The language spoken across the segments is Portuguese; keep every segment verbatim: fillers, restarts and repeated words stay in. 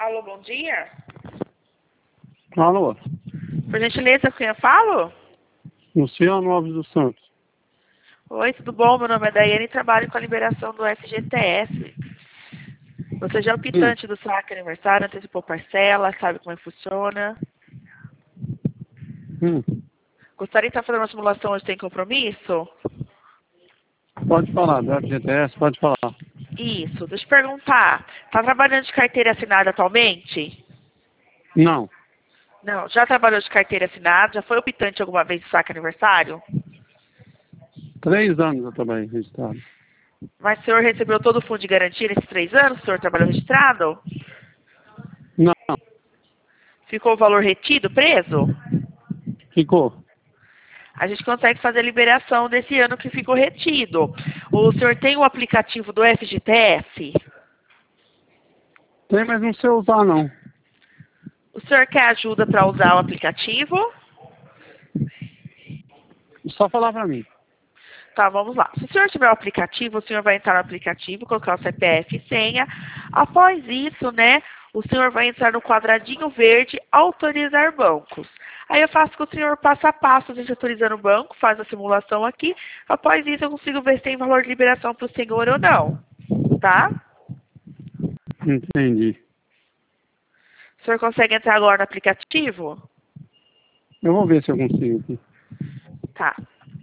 Alô, bom dia. Alô, Por gentileza, com quem eu falo? Luciano Alves dos Santos. Oi, tudo bom? Meu nome é Daiane e trabalho com a liberação do F G T S. Você já é o quitante do saque aniversário, antecipou parcela, sabe como é que funciona? Hum, Gostaria de estar fazendo uma simulação onde tem compromisso? pode falar, do F G T S, pode falar. Isso, deixa eu te perguntar. Está trabalhando de carteira assinada atualmente? Não, Não, já trabalhou de carteira assinada? Já foi optante alguma vez do saque aniversário? três anos eu trabalhei registrado. Mas o senhor recebeu todo o fundo de garantia nesses três anos? O senhor trabalhou registrado? Não, Ficou o valor retido, preso? ficou. A gente consegue fazer a liberação desse ano que ficou retido. O senhor tem o aplicativo do F G T S? Tem, mas não sei usar não. O senhor quer ajuda para usar o aplicativo? Só falar pra mim. Tá, vamos lá. Se o senhor tiver o aplicativo, o senhor vai entrar no aplicativo, colocar o C P F e senha. Após isso, né, o senhor vai entrar no quadradinho verde, autorizar bancos. Aí eu faço com o senhor passo a passo, a gente autorizando o banco, faz a simulação aqui. Após isso, eu consigo ver se tem valor de liberação para o senhor ou não. Tá? Entendi. O senhor consegue entrar agora no aplicativo? Eu vou ver se eu consigo aqui. Tá.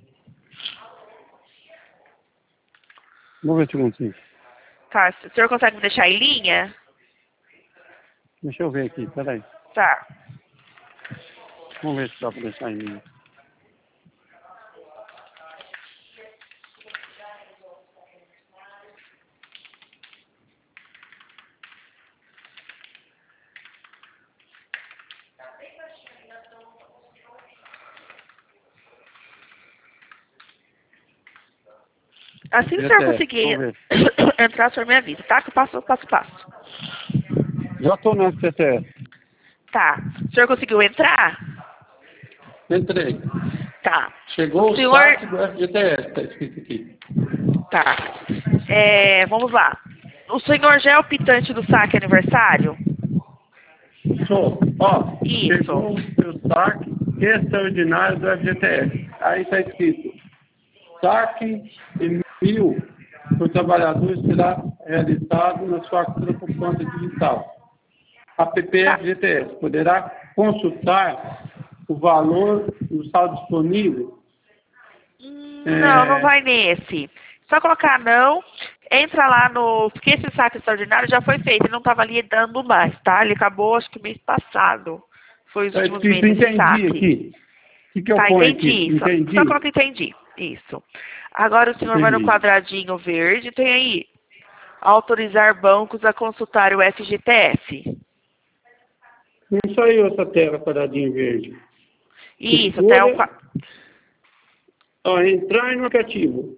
Vou ver se eu consigo. Tá. O senhor consegue me deixar em linha? Deixa eu ver aqui, peraí. Tá. Vamos ver se dá pra deixar em mim. Assim que o senhor conseguir entrar, o senhor me avisa, tá? Que eu passo passo a passo. Já tô no F G T S. Tá. O senhor conseguiu entrar? Entrei. Tá. Chegou O o senhor... saque do F G T S, tá escrito aqui. Tá. É, vamos lá. O senhor já é o pitante do saque aniversário? Sou. Ó, Isso. chegou o seu saque extraordinário do F G T S. Aí tá escrito, saque de mil por trabalhador será realizado na sua conta digital. App Tá. F G T S poderá consultar o valor do saldo disponível. Hum, É... Não, não vai nesse. Só colocar não, entra lá no... Porque esse saque extraordinário já foi feito, ele não estava ali dando mais, tá? Ele acabou, acho que mês passado. Foi os Tá últimos escrito meses de entendi saque. aqui. O que, que eu Tá, ponho entendi. aqui? Só, Entendi. só coloca entendi. Isso. Agora o senhor vai no Entendi. quadradinho verde, tem aí autorizar bancos a consultar o F G T S. Não saiu essa tela quadradinho verde. Isso, até o... Escolha, ó, entrar no aplicativo.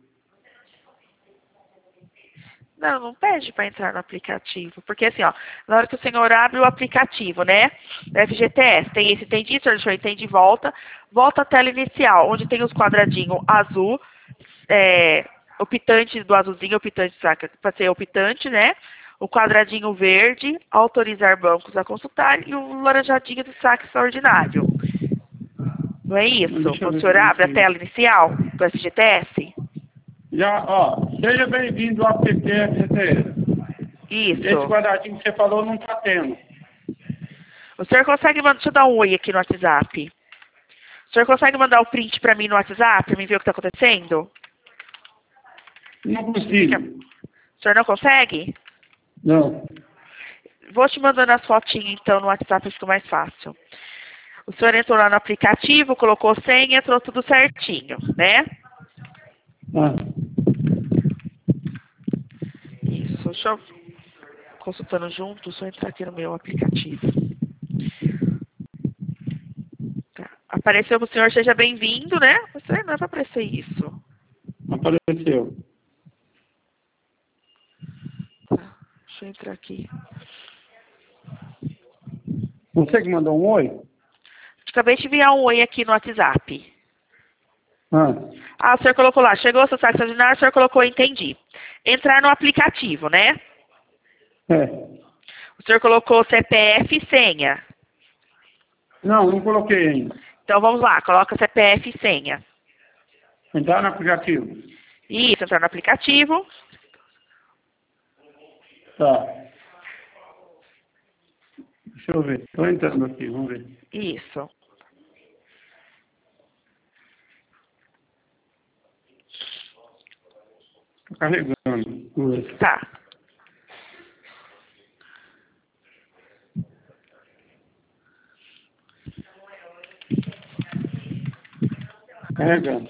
Não, não pede para entrar no aplicativo. Porque assim, ó, na hora que o senhor abre o aplicativo, né? Do F G T S, tem esse entendi, senhor, deixa eu entender, volta. Volta à tela inicial, onde tem os quadradinhos azul, é, o pitante do azulzinho, o pitante, para ser o pitante, né? O quadradinho verde, autorizar bancos a consultar, e o laranjadinho do saque extraordinário. Não é isso? Deixa eu Quando o ver senhor se eu abre a consigo. tela inicial do F G T S? Já, ó, seja bem-vindo ao app F G T S. Isso. Esse quadradinho que você falou não tá tendo. O senhor consegue mandar... Deixa eu dar um oi aqui no WhatsApp. O senhor consegue mandar o print para mim no WhatsApp, para mim ver o que está acontecendo? Não consigo. O senhor não consegue? Não. Vou te mandando as fotinhas, então, no WhatsApp, fica mais fácil. O senhor entrou lá no aplicativo, colocou senha, entrou tudo certinho, né? Ah. Isso, deixa eu... Consultando junto, só entrar aqui no meu aplicativo. Tá. Apareceu para o senhor, seja bem-vindo, né? Você não é para aparecer isso. Apareceu. Tá. Deixa eu entrar aqui. Você que mandou um oi? Acabei de enviar um oi aqui no WhatsApp. Ah. Ah, o senhor colocou lá, chegou o seu saque extraordinário, o senhor colocou entendi. Entrar no aplicativo, né? É. O senhor colocou C P F e senha. Não, não coloquei ainda. Então vamos lá, coloca C P F e senha. Entrar no aplicativo. Isso, entrar no aplicativo. Tá. Deixa eu ver. Estou entrando aqui, vamos ver. Isso. Estou carregando. Vamos ver. Tá. Carregando.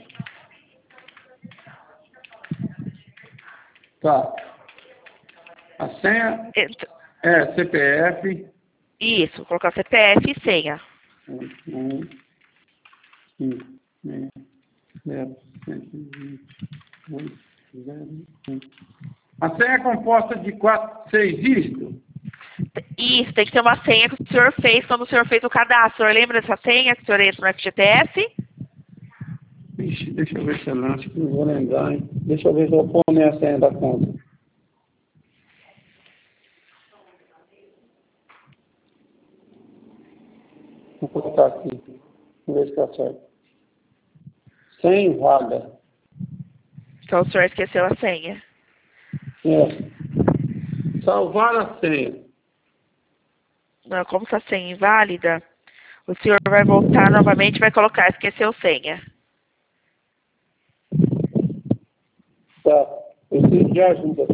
Tá. A senha Ent- é C P F. Isso, colocar C P F e senha. Um, um, cinco, seis, zero, cento e vinte, oito, zero, um. A senha é composta de quatro, seis dígitos? Isso, tem que ter uma senha que o senhor fez quando o senhor fez o cadastro. O senhor lembra dessa senha que o senhor entra no F G T S? Ixi, deixa eu ver se eu não, acho que não vou lembrar, hein? Deixa eu ver se eu vou pôr a senha da conta. Vou colocar aqui. Vamos ver se tá certo. Sem vaga. Então o senhor esqueceu a senha. É. Salvar a senha. Não, como essa senha é inválida, o senhor vai voltar novamente e vai colocar esqueceu senha. Tá. Eu preciso de ajuda.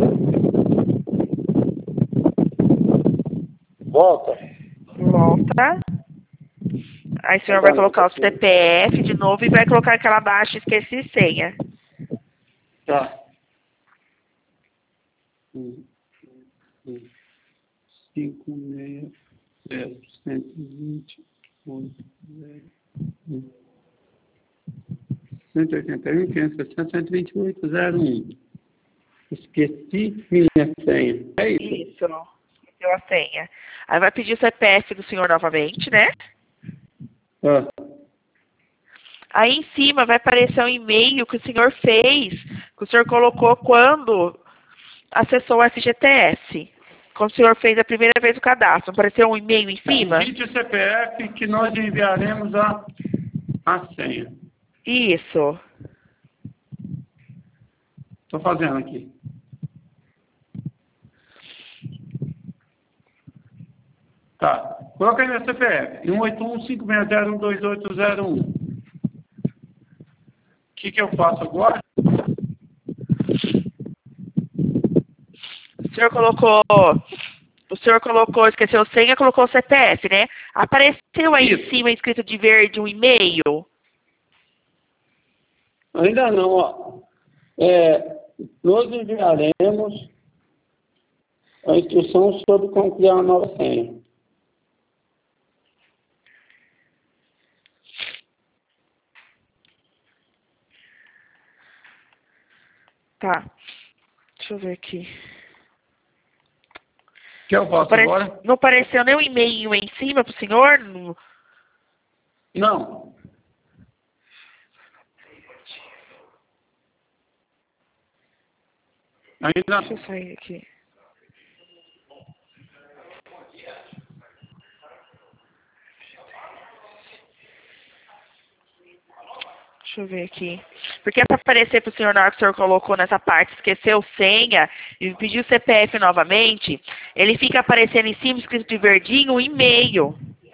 Volta. Volta. Aí o senhor vai colocar o C P F de novo e vai colocar aquela abaixo esqueci senha. Tá. Um, um, cinco, seis, zero, cento e vinte, oito, zero, um. cento e oitenta e um, quinhentos e sessenta, cento e vinte e oito, zero, um. Esqueci minha senha. É isso? Isso. Esqueceu a senha. Aí vai pedir o C P F do senhor novamente, né? Ah. Aí em cima vai aparecer um e-mail que o senhor fez, que o senhor colocou quando acessou o F G T S. Quando o senhor fez a primeira vez o cadastro. Apareceu um e-mail em cima? Digite o C P F que nós enviaremos a, a senha. Isso. Estou fazendo aqui. Tá. Coloca aí meu C P F. um oito um, cinco seis zero, um dois oito zero um. O que, que eu faço agora? O senhor colocou... O senhor colocou, esqueceu senha, colocou o C P F, né? Apareceu aí Isso. em cima, escrito de verde, um e-mail? Ainda não, ó. É, nós enviaremos a instrução sobre como criar uma nova senha. Tá. Deixa eu ver aqui. O que eu Não, faço apare... agora? não apareceu nenhum e-mail em cima pro senhor? No... Não. Ainda Deixa eu sair aqui. Deixa eu ver aqui. Porque é para aparecer para o senhor na hora que o senhor colocou nessa parte, esqueceu senha e pediu C P F novamente, ele fica aparecendo em cima, escrito de verdinho, um e-mail.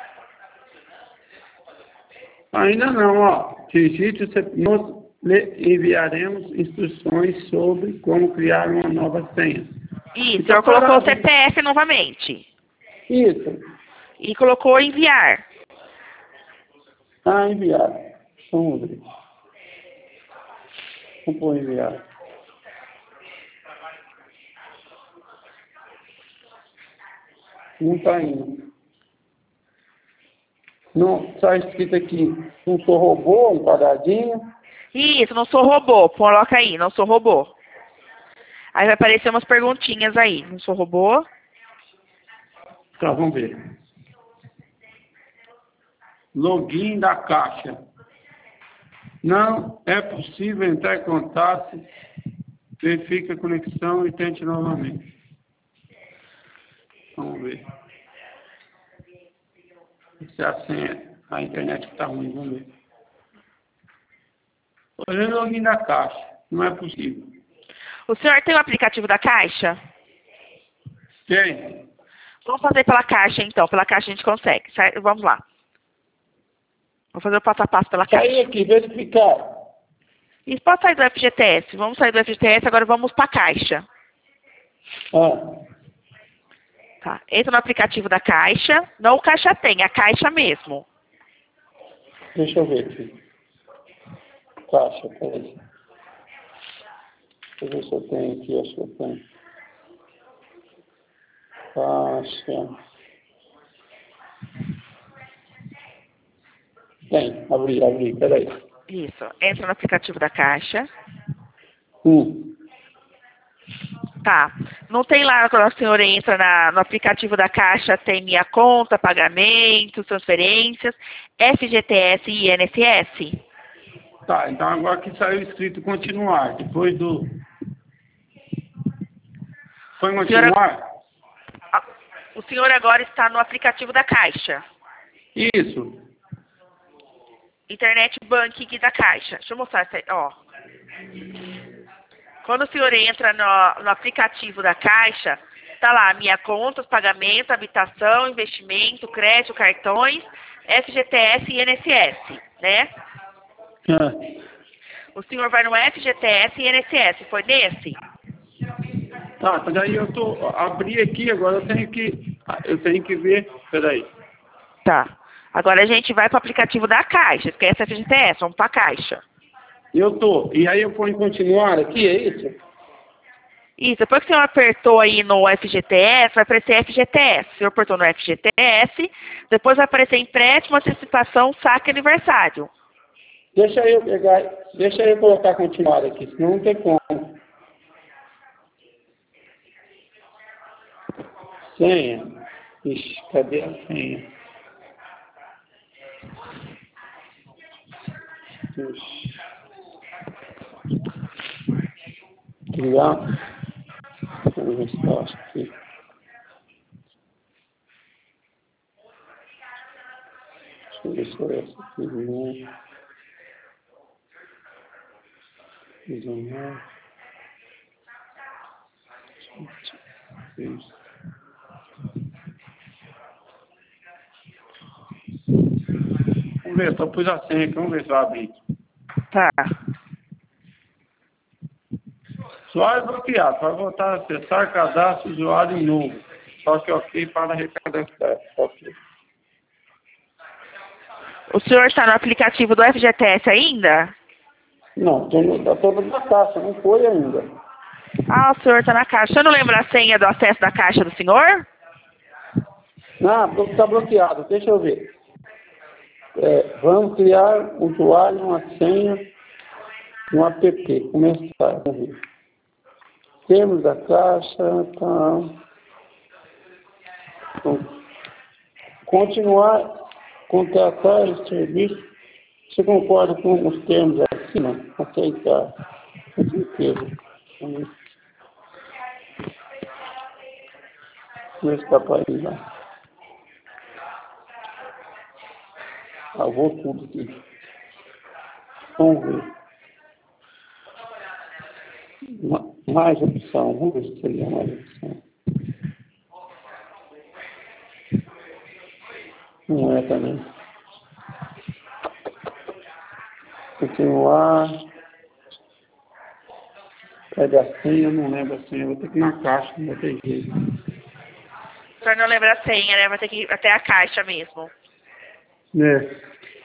Ainda não, ó. Digite o C P F. Nós lhe enviaremos instruções sobre como criar uma nova senha. Isso, o Então, senhor colocou o para- C P F novamente. Isso. E colocou enviar. Ah, enviar. Vamos ver. Vamos pôr enviar. Não está indo. Não, está escrito aqui, não sou robô, um quadradinho. Isso, não sou robô. Coloca aí, não sou robô. Aí vai aparecer umas perguntinhas aí. Não sou robô. Tá, vamos ver. Login da caixa. Não é possível entrar em contato. Verifique a conexão e tente novamente. Vamos ver. ver. Se a senha, a internet está ruim, vamos ver. Olhando o login da Caixa, não é possível. O senhor tem o aplicativo da Caixa? Tem. Vamos fazer pela Caixa, então. Pela Caixa a gente consegue. Certo? Vamos lá. Vou fazer o passo a passo pela Caixa. Sair aqui, verificar. Isso, pode sair do F G T S. Vamos sair do F G T S, agora vamos para a Caixa. Ah, Tá. Entra no aplicativo da Caixa. Não o Caixa Tem, a Caixa mesmo. deixa eu ver aqui. Caixa, peraí. Deixa eu ver se eu tenho aqui, acho que eu tenho. Caixa. Tem, abri, abri, peraí. Isso. Entra no aplicativo da Caixa. Hum. Tá. Não tem lá, quando o senhor entra na, no aplicativo da Caixa, tem minha conta, pagamentos, transferências, F G T S e I N S S? Tá, então agora que saiu escrito continuar, depois do... Foi em continuar? O senhor agora está no aplicativo da Caixa. Isso. Internet Banking da Caixa. Deixa eu mostrar essa aí, ó. Quando o senhor entra no, no aplicativo da Caixa, tá lá, minha conta, os pagamentos, habitação, investimento, crédito, cartões, F G T S e I N S S, né? Ah. O senhor vai no F G T S e I N S S, foi nesse? Tá, mas daí eu tô... Abri aqui, agora eu tenho que... Eu tenho que ver... Peraí. Tá. Agora a gente vai para o aplicativo da Caixa, esquece a F G T S, vamos para a Caixa. Eu tô. E aí eu ponho continuar aqui, é isso? Isso, depois que o senhor apertou aí no F G T S, vai aparecer F G T S. O senhor apertou no F G T S, depois vai aparecer empréstimo, antecipação, saque aniversário. Deixa eu pegar... Deixa eu colocar continuar aqui, senão não tem como. Senha. Ixi, cadê a senha? Ixi. Criar. Vamos ver se eu acho aqui. Deixa eu ver se foi essa aqui. Não. dezenove. Isso. Vamos ver, só pus a senha aqui, vamos ver se vai abrir. Tá. Usuário bloqueado, vai voltar a acessar cadastro usuário novo. Só que ok para recadastrar. Ok. O senhor está no aplicativo do F G T S ainda? Não, estou na caixa, não foi ainda. Ah, o senhor está na Caixa. O senhor não lembra a senha do acesso da Caixa do senhor? Não, está bloqueado, deixa eu ver. É, vamos criar um usuário, uma senha, um app. Começar. Vamos ver. Termos da Caixa, tá. Então, continuar, contratar esse serviço. Você concorda com os termos acima? Aceitar. Com certeza. Vamos ver. Vamos ver se dá para ir lá. Ah, vou tudo aqui. Vamos ver. Ma- Mais opção. Vamos ver se seria mais opção. Não é também. Continuar. Pede a senha, eu não lembro a senha. Eu vou ter que ir na caixa, não vai ter jeito. O senhor não lembra a senha, né? Vai ter que ir até a Caixa mesmo. É.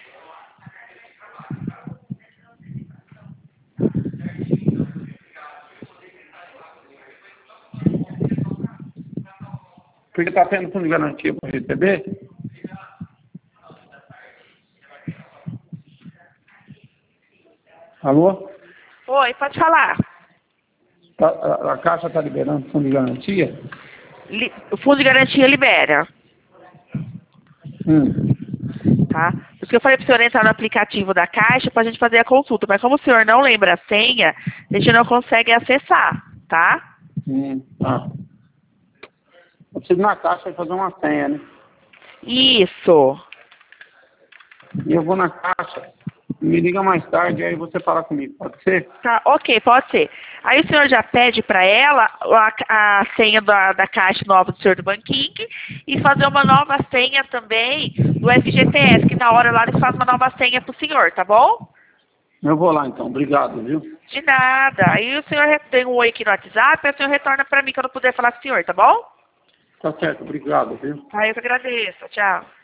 Porque está tendo fundo de garantia para receber? Alô? Oi, pode falar. Tá, a, a Caixa está liberando fundo de garantia? Li- o fundo de garantia libera, Hum. tá? Por isso que eu falei para o senhor entrar no aplicativo da Caixa para a gente fazer a consulta. Mas como o senhor não lembra a senha, a gente não consegue acessar, tá? Hum. Ah. Eu preciso ir na caixa fazer uma senha, né? Isso. E eu vou na caixa. Me liga mais tarde, aí você fala comigo, pode ser? Tá, ok, pode ser. Aí o senhor já pede para ela a, a senha da, da caixa nova do senhor do banking e fazer uma nova senha também do F G T S, que na hora lá eles fazem uma nova senha pro senhor, tá bom? Eu vou lá então, obrigado, viu? De nada. Aí o senhor tem um oi aqui no WhatsApp, aí o senhor retorna para mim que eu não puder falar com o senhor, tá bom? Tá certo, obrigado, viu? Aí eu que agradeço. Tchau.